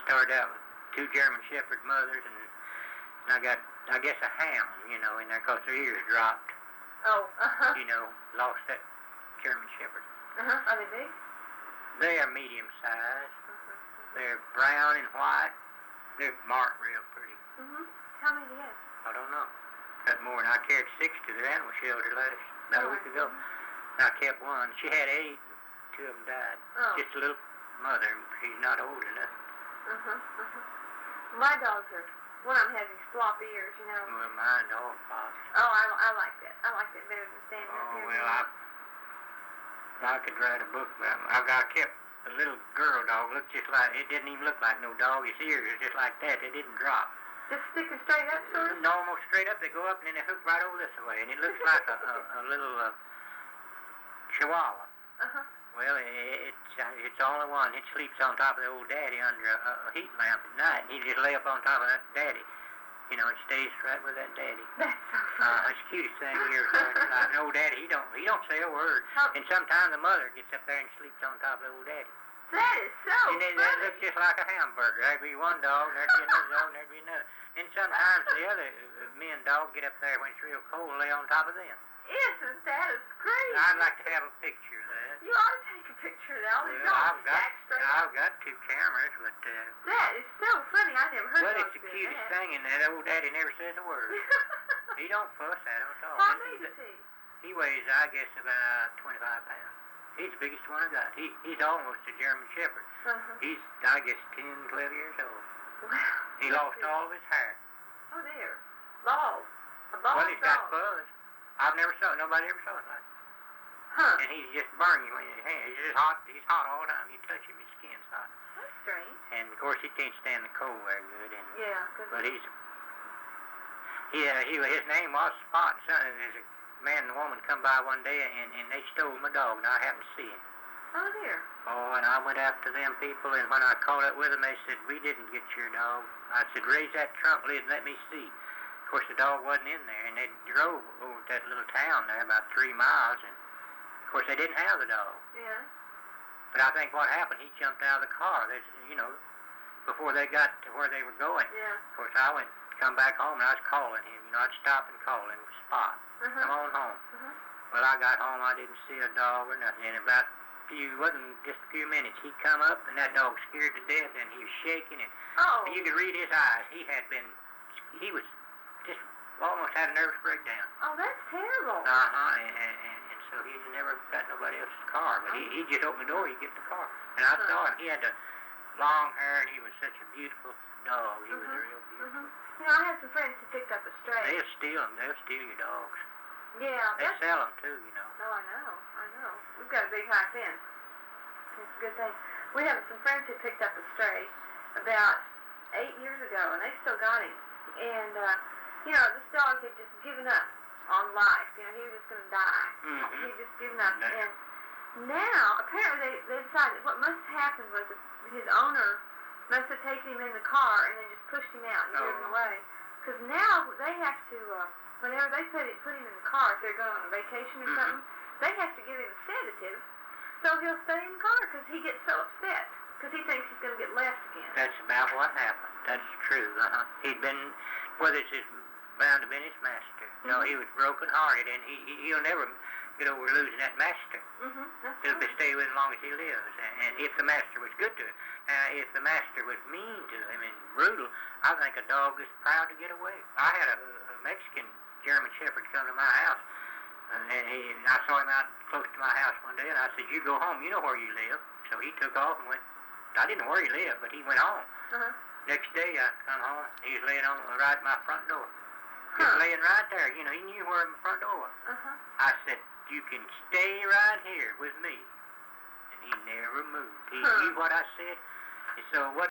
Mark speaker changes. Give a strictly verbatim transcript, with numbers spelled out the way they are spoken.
Speaker 1: started out with two German Shepherd mothers, and, and I got, I guess, a hound, you know, in there, because their ears dropped.
Speaker 2: Oh, uh-huh.
Speaker 1: You know, lost that German Shepherd.
Speaker 2: Uh-huh. Are they big?
Speaker 1: They are medium sized.
Speaker 2: Uh-huh.
Speaker 1: They're brown and white. They're marked real pretty.
Speaker 2: Mm-hmm. How many do you have?
Speaker 1: I don't know. Got more than I carried six to the animal shelter last, about a week ago. And I kept one. She had eight, and two of them died.
Speaker 2: Oh.
Speaker 1: Just a little mother. She's not old enough.
Speaker 2: Uh-huh, uh-huh. My dogs are, one of them has these flop ears, you know.
Speaker 1: Well, mine's all flops.
Speaker 2: Oh, I, I like that. I like that better than standing up
Speaker 1: Oh,
Speaker 2: here.
Speaker 1: well, I, I could write a book about them. I got kept a little girl dog, looked just like, it didn't even look like no dog. Its ears are just like that. They didn't drop.
Speaker 2: Just sticking straight up, sort of?
Speaker 1: No, almost straight up. They go up and then they hook right over this way. And it looks like a, a, a little uh, chihuahua.
Speaker 2: Uh-huh.
Speaker 1: Well, it, it's uh, it's the only one. It sleeps on top of the old daddy under a, a heat lamp at night. And he just lay up on top of that daddy. You know, it stays right with that daddy.
Speaker 2: That's so
Speaker 1: Uh,
Speaker 2: funny.
Speaker 1: it's the cutest thing you ever heard. Like an old daddy, he don't he don't say a word.
Speaker 2: How-
Speaker 1: And sometimes the mother gets up there and sleeps on top of the old daddy.
Speaker 2: That is so
Speaker 1: And it,
Speaker 2: funny.
Speaker 1: it looks just like a hamburger. There'd be one dog, there'd be another dog, there'd be another. And sometimes the other uh, men dog get up there when it's real cold and lay on top of them.
Speaker 2: Isn't that is crazy?
Speaker 1: I'd like to have a picture of that.
Speaker 2: You ought to take a picture of that. All these
Speaker 1: Well,
Speaker 2: dogs
Speaker 1: I've got,
Speaker 2: stacked straight up.
Speaker 1: I've got two cameras, but, uh,
Speaker 2: That is so funny. I never heard
Speaker 1: well,
Speaker 2: dogs
Speaker 1: it's the
Speaker 2: do
Speaker 1: cutest
Speaker 2: that.
Speaker 1: thing, and that old daddy never says a word. He don't fuss at him at all.
Speaker 2: How
Speaker 1: This
Speaker 2: big
Speaker 1: is
Speaker 2: is he?
Speaker 1: He weighs, I guess, about twenty-five pounds. He's the biggest one I got. He, he's almost a German Shepherd.
Speaker 2: Uh-huh.
Speaker 1: He's, I guess, ten, twelve years old.
Speaker 2: Wow.
Speaker 1: He lost all of his hair.
Speaker 2: Oh, there. Bald. A bald
Speaker 1: Well, he's got
Speaker 2: dog.
Speaker 1: fuzz. I've never saw it. Nobody ever saw it like that.
Speaker 2: Huh.
Speaker 1: And he's just burning you in his hand. He's just hot. He's hot all the time. You touch him, his skin's hot.
Speaker 2: That's strange.
Speaker 1: And, of course, he can't stand the cold very good. And,
Speaker 2: Yeah. 'cause
Speaker 1: but he's... Yeah, he, his name was Spot. Son, there's a man and woman come by one day, and, and they stole my dog, and I happened to see him.
Speaker 2: Oh, dear.
Speaker 1: Oh, and I went after them people, and when I caught up with them, they said, we didn't get your dog. I said, raise that trunk lid and let me see. Of course, the dog wasn't in there, and they drove over to that little town there, about three miles, and, of course, they didn't have the dog.
Speaker 2: Yeah.
Speaker 1: But I think what happened, he jumped out of the car, they, you know, before they got to where they were going.
Speaker 2: Yeah.
Speaker 1: Of course, I went, come back home, and I was calling him. You know, I'd stop and call him, Spot.
Speaker 2: Uh-huh.
Speaker 1: Come on home.
Speaker 2: Uh-huh.
Speaker 1: Well, I got home, I didn't see a dog or nothing. In about a few, wasn't just a few minutes, he come up, and that dog scared to death, and he was shaking, and
Speaker 2: Oh.
Speaker 1: you could read his eyes. He had been, he was just almost had a nervous breakdown.
Speaker 2: Oh, that's terrible.
Speaker 1: Uh-huh, and, and, and, and so he's never got nobody else's car, but he, he just opened the door, he'd get the car. And I saw him, he had the long hair, and he was such a beautiful dog. He was a real beautiful.
Speaker 2: Mm-hmm. You know, I have some friends who picked up a stray.
Speaker 1: They'll steal them, they'll steal your dogs.
Speaker 2: Yeah.
Speaker 1: They
Speaker 2: That's,
Speaker 1: sell them too, you know.
Speaker 2: oh, I know. I know. We've got a big high fence. It's a good thing. We have some friends who picked up a stray about eight years ago, and they still got him. And, uh, you know, this dog had just given up on life. You know, he was just going to die.
Speaker 1: Mm-hmm.
Speaker 2: He had just given up.
Speaker 1: That's-
Speaker 2: And now, apparently, they, they decided what must have happened was that his owner must have taken him in the car and then just pushed him out and
Speaker 1: Oh.
Speaker 2: driven away. Because now they have to, uh, whenever they put, it, put him in the car, if they're going on a vacation or
Speaker 1: Mhm.
Speaker 2: something, they have to give him a sedative so he'll stay in the car because he gets so upset because he thinks he's going to get left again.
Speaker 1: That's about what happened. That's true, uh-huh. He'd been, whether it's his, bound to been his master. You know,
Speaker 2: Mhm.
Speaker 1: he was broken-hearted, and he, he- he'll never get over losing that master.
Speaker 2: Mm-hmm. That's
Speaker 1: He'll
Speaker 2: right.
Speaker 1: be stay with him as long as he lives. And, and if the master was good to him, uh, if the master was mean to him and brutal, I think a dog is proud to get away. I had a, a Mexican German Shepherd come to my house, uh, and, he, and I saw him out close to my house one day, and I said, you go home, you know where you live. So he took off and went. I didn't know where he lived, but he went home.
Speaker 2: Uh-huh.
Speaker 1: Next day I come home, he was laying on right at my front door. Just
Speaker 2: Huh.
Speaker 1: laying right there, you know, he knew where my front door was.
Speaker 2: Uh-huh.
Speaker 1: I said, you can stay right here with me. And he never moved. He
Speaker 2: Huh.
Speaker 1: knew what I said. And so what